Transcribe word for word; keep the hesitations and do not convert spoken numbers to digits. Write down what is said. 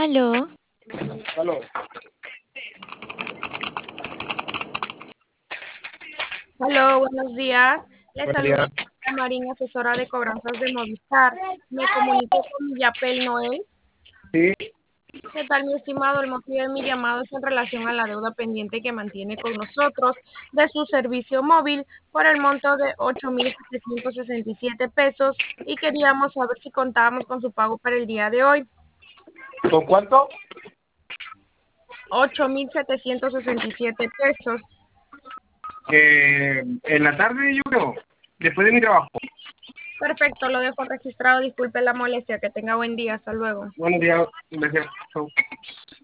Aló, Aló. Hola, buenos días. Les Buen saluda día. Marín, asesora de cobranzas de Movistar. Me comunico con Yapel Noel. Sí, ¿Qué tal, mi estimado? El motivo de mi llamado es en relación a la deuda pendiente que mantiene con nosotros de su servicio móvil por el monto de ocho mil setecientos sesenta y siete pesos y queríamos saber si contábamos con su pago para el día de hoy. ¿con cuánto? ocho mil setecientos sesenta y siete pesos. Eh, en la tarde yo creo, después de mi trabajo. Perfecto, lo dejo registrado. Disculpe la molestia. Que tenga buen día. Hasta luego. Buenos días, gracias. Chau.